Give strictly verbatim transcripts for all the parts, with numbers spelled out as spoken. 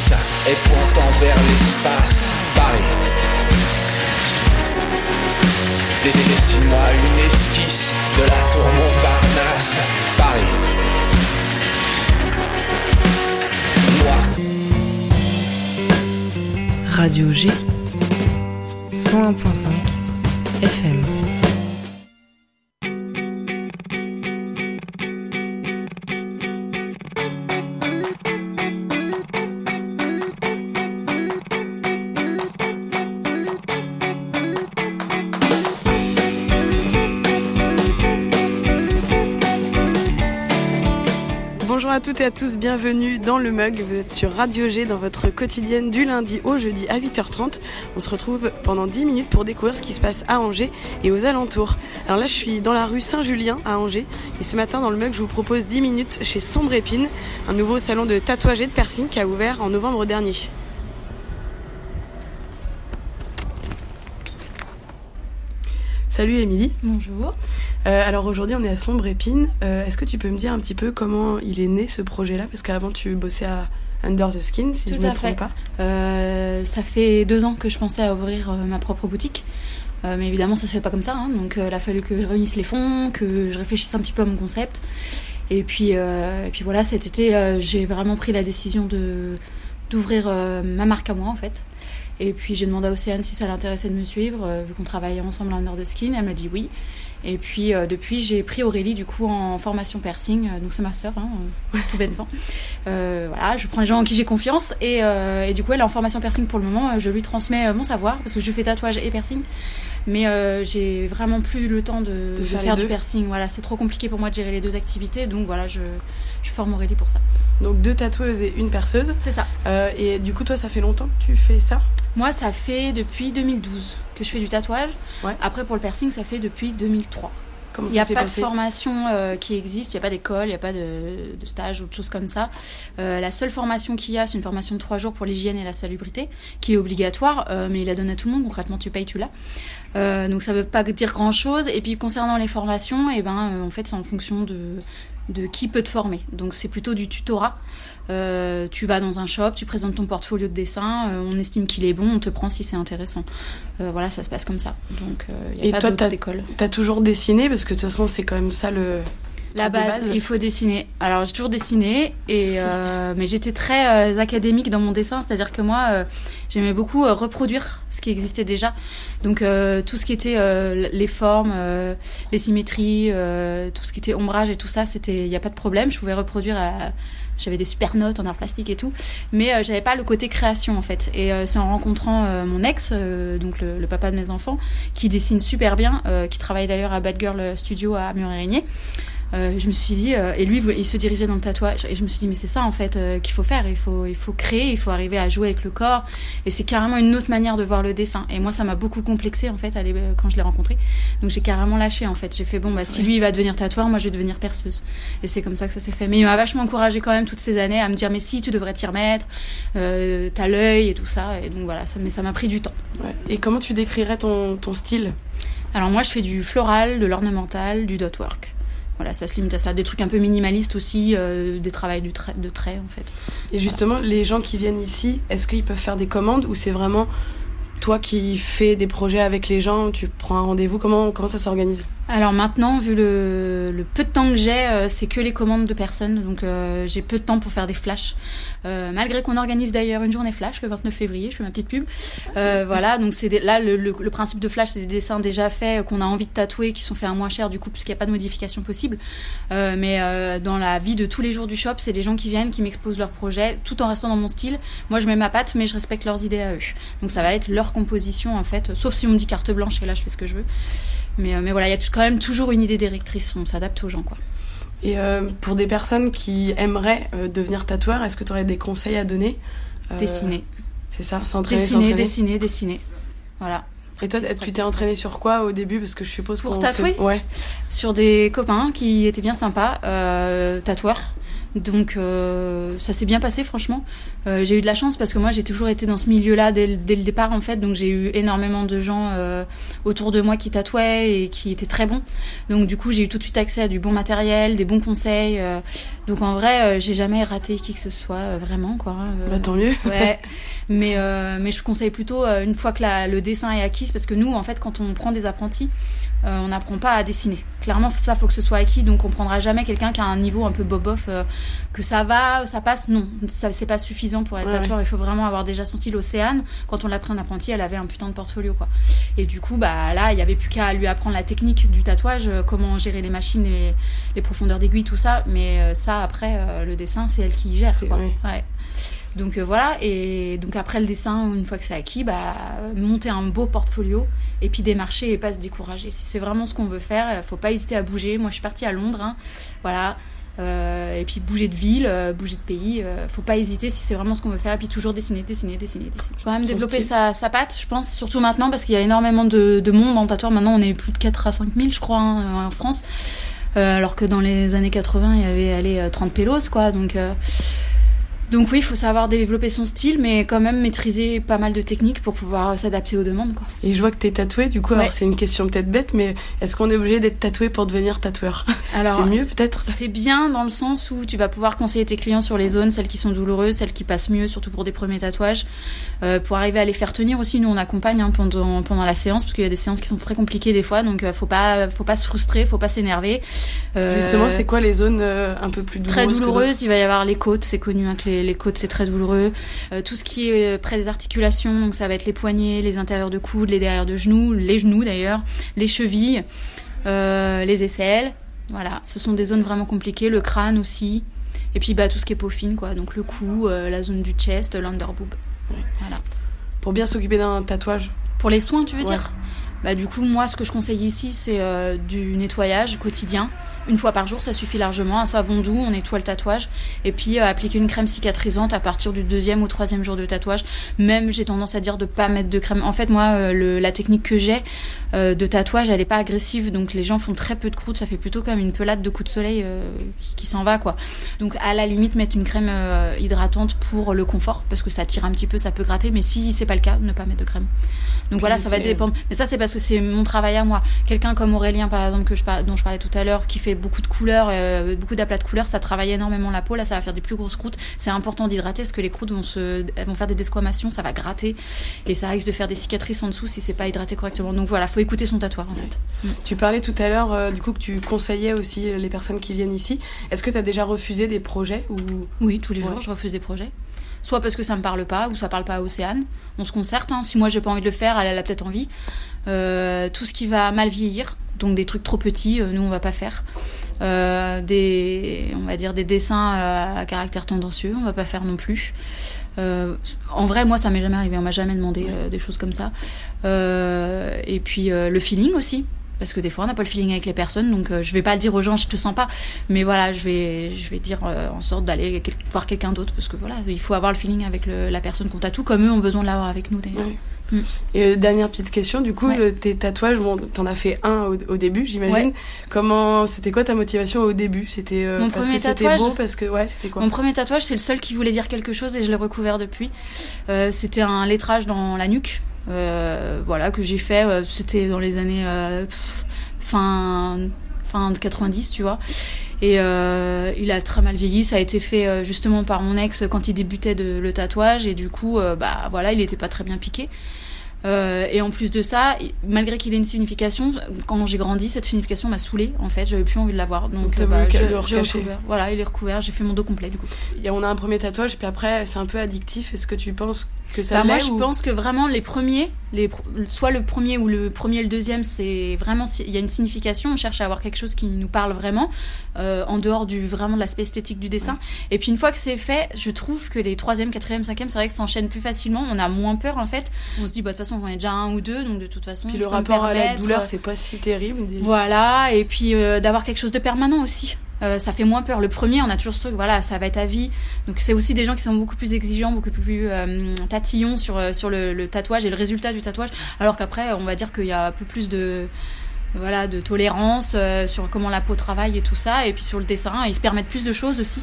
face et pointant vers l'espace. Paris. Dessine-moi une esquisse de la tour Montparnasse. Paris. Noir. Radio G, cent un virgule cinq F M. Bonjour à toutes et à tous, bienvenue dans le Mug. Vous êtes sur Radio G dans votre quotidienne du lundi au jeudi à huit heures trente. On se retrouve pendant dix minutes pour découvrir ce qui se passe à Angers et aux alentours. Alors là, je suis dans la rue Saint-Julien à Angers et ce matin dans le Mug, je vous propose dix minutes chez Sombre Épine, un nouveau salon de tatouage et de piercing qui a ouvert en novembre dernier. Salut Émilie. Bonjour. Euh, alors aujourd'hui on est à Sombre Épine. Euh, est-ce que tu peux me dire un petit peu comment il est né ce projet-là ? Parce qu'avant tu bossais à Under the Skin, si Tout je ne me à trompe fait. pas. Euh, ça fait deux ans que je pensais à ouvrir euh, ma propre boutique. Euh, mais évidemment ça se fait pas comme ça. Hein. Donc euh, il a fallu que je réunisse les fonds, que je réfléchisse un petit peu à mon concept. Et puis, euh, et puis voilà, cet été euh, j'ai vraiment pris la décision de, d'ouvrir euh, ma marque à moi en fait. Et puis j'ai demandé à Océane si ça l'intéressait de me suivre, euh, vu qu'on travaillait ensemble à Under the Skin. Elle m'a dit oui. Et puis euh, depuis j'ai pris Aurélie du coup en formation piercing, euh, donc c'est ma sœur, hein, euh, tout bêtement. Euh, voilà, je prends les gens en qui j'ai confiance et, euh, et du coup elle est en formation piercing pour le moment. Je lui transmets euh, mon savoir parce que je fais tatouage et piercing. Mais euh, j'ai vraiment plus le temps de, de de faire, faire du deux. piercing. Voilà, c'est trop compliqué pour moi de gérer les deux activités, donc voilà, je, je forme Aurélie pour ça. Donc deux tatoueuses et une perceuse. C'est ça. Euh, et du coup toi ça fait longtemps que tu fais ça ? Moi ça fait depuis deux mille douze que je fais du tatouage. Ouais. Après pour le piercing ça fait depuis deux mille trois. Comment Il n'y a ça s'est pas passé ? de formation euh, qui existe, il n'y a pas d'école, il n'y a pas de, de stage ou de choses comme ça. Euh, la seule formation qu'il y a, c'est une formation de trois jours pour l'hygiène et la salubrité, qui est obligatoire, euh, mais il la donne à tout le monde, concrètement tu payes, tu l'as. Euh, donc ça ne veut pas dire grand-chose. Et puis concernant les formations, eh ben, euh, en fait c'est en fonction de, de qui peut te former. Donc c'est plutôt du tutorat. Euh, tu vas dans un shop, tu présentes ton portfolio de dessin, euh, on estime qu'il est bon, on te prend si c'est intéressant. Euh, voilà, ça se passe comme ça. Donc il n'y a et pas toi, d'autre t'as, école. T'as toujours dessiné parce que de toute façon c'est quand même ça le... La base, base, il faut dessiner. Alors j'ai toujours dessiné, et euh, mais j'étais très euh, académique dans mon dessin, c'est-à-dire que moi euh, j'aimais beaucoup euh, reproduire ce qui existait déjà. Donc euh, tout ce qui était euh, les formes, euh, les symétries, euh, tout ce qui était ombrage et tout ça, c'était, il n'y a pas de problème, je pouvais reproduire. À, j'avais des super notes en art plastique et tout, mais euh, j'avais pas le côté création en fait. Et euh, c'est en rencontrant euh, mon ex, euh, donc le, le papa de mes enfants, qui dessine super bien, euh, qui travaille d'ailleurs à Bad Girl Studio à Mur-et-Régnier. Euh, je me suis dit, euh, et lui il se dirigeait dans le tatouage, et je me suis dit mais c'est ça en fait euh, qu'il faut faire, il faut, il faut créer, il faut arriver à jouer avec le corps, et c'est carrément une autre manière de voir le dessin. Et moi ça m'a beaucoup complexé en fait quand je l'ai rencontré, donc j'ai carrément lâché en fait. J'ai fait bon bah si lui il va devenir tatoueur, moi je vais devenir perceuse, et c'est comme ça que ça s'est fait. Mais il m'a vachement encouragée quand même toutes ces années à me dire mais si tu devrais t'y remettre, euh, t'as l'œil et tout ça, et donc voilà, ça, mais ça m'a pris du temps. Ouais. Et comment tu décrirais ton, ton style ? Alors moi je fais du floral, de l'ornemental, du dot work. Voilà, ça se limite à ça. Des trucs un peu minimalistes aussi, euh, des travails de traits, de traits en fait. Et justement, les gens qui viennent ici, est-ce qu'ils peuvent faire des commandes ou c'est vraiment toi qui fais des projets avec les gens, tu prends un rendez-vous, comment, comment ça s'organise ? Alors maintenant, vu le, le peu de temps que j'ai, euh, c'est que les commandes de personnes, donc euh, j'ai peu de temps pour faire des flashs. Euh, malgré qu'on organise d'ailleurs une journée flash le vingt-neuf février, je fais ma petite pub. Euh, voilà, donc c'est des, là le, le, le principe de flash, c'est des dessins déjà faits qu'on a envie de tatouer, qui sont faits à moins cher du coup, puisqu'il n'y a pas de modification possible. Euh, mais euh, dans la vie de tous les jours du shop, c'est des gens qui viennent, qui m'exposent leurs projets, tout en restant dans mon style. Moi, je mets ma patte, mais je respecte leurs idées à eux. Donc ça va être leur composition en fait, sauf si on me dit carte blanche et là je fais ce que je veux. Mais, euh, mais voilà, il y a quand même toujours une idée directrice, on s'adapte aux gens quoi. Et euh, pour des personnes qui aimeraient euh, devenir tatoueur, est-ce que tu aurais des conseils à donner ? euh, Dessiner. C'est ça, s'entraîner, Dessiner, s'entraîner. dessiner, dessiner. Voilà. Et toi, tu t'es entraîné sur quoi au début ? Parce que je suppose Pour qu'on tatouer fait... Ouais. Sur des copains qui étaient bien sympas, euh, tatoueurs. Donc euh, ça s'est bien passé franchement. Euh, j'ai eu de la chance parce que moi j'ai toujours été dans ce milieu-là dès, dès le départ en fait. Donc j'ai eu énormément de gens euh, autour de moi qui tatouaient et qui étaient très bons. Donc du coup j'ai eu tout de suite accès à du bon matériel, des bons conseils. Euh, donc en vrai euh, j'ai jamais raté qui que ce soit euh, vraiment quoi. Euh, bah tant mieux. Ouais. Mais euh, mais je conseille plutôt euh, une fois que la, le dessin est acquis parce que nous en fait quand on prend des apprentis euh, on n'apprend pas à dessiner. Clairement ça faut que ce soit acquis donc on prendra jamais quelqu'un qui a un niveau un peu bobof. Euh, que ça va, ça passe, non, ça, c'est pas suffisant pour être ouais, tatoueur, ouais. Il faut vraiment avoir déjà son style. Océane, quand on l'a pris en apprenti, elle avait un putain de portfolio quoi. Et du coup, bah là, il y avait plus qu'à lui apprendre la technique du tatouage, euh, comment gérer les machines, et les profondeurs d'aiguille, tout ça. Mais euh, ça, après, euh, le dessin, c'est elle qui gère quoi. Ouais. Donc euh, voilà, et donc après le dessin, une fois que c'est acquis, bah monter un beau portfolio et puis démarcher et pas se décourager. Si c'est vraiment ce qu'on veut faire, faut pas hésiter à bouger. Moi, je suis partie à Londres, hein, voilà. Euh, et puis bouger de ville, euh, bouger de pays, euh, faut pas hésiter si c'est vraiment ce qu'on veut faire, et puis toujours dessiner, dessiner, dessiner, dessiner. Faut quand même développer sa, sa patte, je pense, surtout maintenant parce qu'il y a énormément de, de monde en tatouage. Maintenant on est plus de quatre à cinq mille je crois hein, en France, euh, alors que dans les années quatre-vingts il y avait allez, trente pélos quoi, donc euh, donc oui, il faut savoir développer son style, mais quand même maîtriser pas mal de techniques pour pouvoir s'adapter aux demandes, quoi. Et je vois que t'es tatouée, du coup, ouais. Alors c'est une question peut-être bête, mais est-ce qu'on est obligé d'être tatoué pour devenir tatoueur ? Alors, c'est mieux peut-être ? C'est bien dans le sens où tu vas pouvoir conseiller tes clients sur les zones, celles qui sont douloureuses, celles qui passent mieux, surtout pour des premiers tatouages, euh, pour arriver à les faire tenir aussi. Nous, on accompagne hein, pendant, pendant la séance, parce qu'il y a des séances qui sont très compliquées des fois, donc euh, faut pas, faut pas se frustrer, faut pas s'énerver. Euh, Justement, c'est quoi les zones euh, un peu plus douloureuses ? Très douloureuses, il va y avoir les côtes, c'est connu hein, que les, les côtes c'est très douloureux. Euh, tout ce qui est près des articulations, donc ça va être les poignets, les intérieurs de coude, les derrière de genoux, les genoux d'ailleurs, les chevilles, euh, les aisselles. Voilà, ce sont des zones vraiment compliquées, le crâne aussi. Et puis bah, tout ce qui est peau fine, quoi. Donc le cou, euh, la zone du chest, l'underboob. Ouais. Voilà. Pour bien s'occuper d'un tatouage ? Pour les soins, tu veux ouais. dire ? Bah, du coup, moi, ce que je conseille ici, c'est euh, du nettoyage quotidien. Une fois par jour, ça suffit largement. Un savon doux, on nettoie le tatouage. Et puis, euh, appliquer une crème cicatrisante à partir du deuxième ou troisième jour de tatouage. Même, j'ai tendance à dire de pas mettre de crème. En fait, moi, euh, le, la technique que j'ai euh, de tatouage, elle est pas agressive. Donc, les gens font très peu de croûte. Ça fait plutôt comme une pelade de coup de soleil euh, qui, qui s'en va, quoi. Donc, à la limite, mettre une crème euh, hydratante pour le confort. Parce que ça tire un petit peu, ça peut gratter. Mais si c'est pas le cas, ne pas mettre de crème. Donc, voilà, ça va dépendre. Mais ça, c'est parce que c'est mon travail à moi. Quelqu'un comme Aurélien, par exemple, que je par... dont je parlais tout à l'heure, qui fait beaucoup de couleurs, euh, beaucoup d'aplats de couleurs, ça travaille énormément la peau. Là, ça va faire des plus grosses croûtes. C'est important d'hydrater parce que les croûtes vont, se... Elles vont faire des desquamations, ça va gratter et ça risque de faire des cicatrices en dessous si c'est pas hydraté correctement. Donc voilà, faut écouter son tatoueur en fait. Ouais. Mm. Tu parlais tout à l'heure euh, du coup que tu conseillais aussi les personnes qui viennent ici. Est-ce que tu as déjà refusé des projets ou... Oui, tous les ouais. jours, je refuse des projets. Soit parce que ça me parle pas ou ça parle pas à Océane. On se concerte. Hein. Si moi j'ai pas envie de le faire, elle, elle a peut-être envie. Euh, tout ce qui va mal vieillir, donc des trucs trop petits, euh, nous on va pas faire. Euh, des, on va dire des dessins à, à caractère tendancieux, on va pas faire non plus. Euh, en vrai, moi ça m'est jamais arrivé, on m'a jamais demandé euh, des choses comme ça. Euh, et puis euh, le feeling aussi. Parce que des fois on n'a pas le feeling avec les personnes, donc euh, je vais pas le dire aux gens je te sens pas, mais voilà je vais je vais dire euh, en sorte d'aller quel- voir quelqu'un d'autre parce que voilà il faut avoir le feeling avec le, la personne qu'on tatoue comme eux ont besoin de l'avoir avec nous d'ailleurs. Ouais. Mm. Et euh, dernière petite question du coup, ouais. euh, tes tatouages, bon t'en as fait un au, au début j'imagine. Ouais. Comment c'était quoi ta motivation au début? C'était euh, Mon parce premier que c'était tatouage, beau parce que ouais c'était quoi? Mon premier tatouage c'est le seul qui voulait dire quelque chose et je l'ai recouvert depuis. Euh, c'était un lettrage dans la nuque, euh, voilà que j'ai fait. Euh, c'était dans les années euh, pff, fin fin de quatre-vingt-dix tu vois et euh, il a très mal vieilli, ça a été fait euh, justement par mon ex quand il débutait de, le tatouage et du coup euh, bah voilà il était pas très bien piqué. Euh, et en plus de ça, malgré qu'il ait une signification, quand j'ai grandi, cette signification m'a saoulée. En fait, j'avais plus envie de l'avoir. Donc, donc bah, je, j'ai recouvert. Voilà, il est recouvert. J'ai fait mon dos complet du coup. Et on a un premier tatouage, puis après, c'est un peu addictif. Est-ce que tu penses que ça bah, l'est moi, je ou... pense que vraiment les premiers, les, soit le premier ou le premier et le deuxième, c'est vraiment il y a une signification. On cherche à avoir quelque chose qui nous parle vraiment, euh, en dehors du vraiment de l'aspect esthétique du dessin. Ouais. Et puis une fois que c'est fait, je trouve que les troisième, quatrième, cinquième, c'est vrai que ça s'enchaîne plus facilement. On a moins peur en fait. On se dit bah de toute façon, on est déjà un ou deux. Donc de toute façon, puis le rapport à la douleur c'est pas si terrible. Des... Voilà, et puis euh, d'avoir quelque chose de permanent aussi. Euh, ça fait moins peur. Le premier, on a toujours ce truc, voilà, ça va être à vie. Donc c'est aussi des gens qui sont beaucoup plus exigeants, beaucoup plus euh, tatillons sur sur le, le tatouage et le résultat du tatouage. Alors qu'après, on va dire qu'il y a un peu plus de voilà de tolérance euh, sur comment la peau travaille et tout ça. Et puis sur le dessin, ils se permettent plus de choses aussi.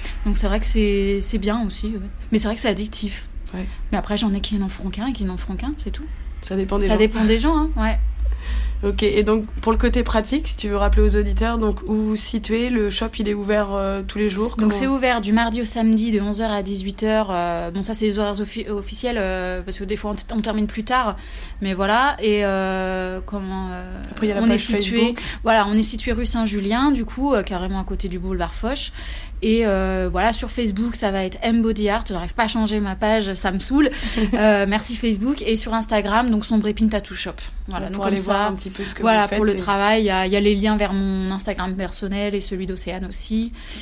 Donc c'est vrai que c'est, c'est bien aussi. Ouais. Mais c'est vrai que c'est addictif. Ouais. Mais après, j'en ai qui n'en feront qu'un et qui n'en feront qu'un, c'est tout. Ça dépend des Ça gens. dépend des gens, hein, ouais. Ok, et donc pour le côté pratique, si tu veux rappeler aux auditeurs, donc où vous situez, le shop il est ouvert euh, tous les jours. Donc c'est ouvert du mardi au samedi de onze heures à dix-huit heures. Euh, bon ça c'est les horaires offi- officiels euh, parce que des fois on, t- on termine plus tard, mais voilà. Et euh, comment euh, Après, il y a la on page est situé, Facebook. voilà, on est situé rue Saint-Julien, du coup euh, carrément à côté du boulevard Foch. Et euh, voilà, sur Facebook, ça va être M Body Art. J'arrive pas à changer ma page, ça me saoule. euh, merci Facebook. Et sur Instagram, donc Sombre Épine Tattoo Shop. Voilà, pour donc aller comme voir ça, un petit peu ce que voilà, vous faites. pour le et... travail, il y, y a les liens vers mon Instagram personnel et celui d'Océane aussi.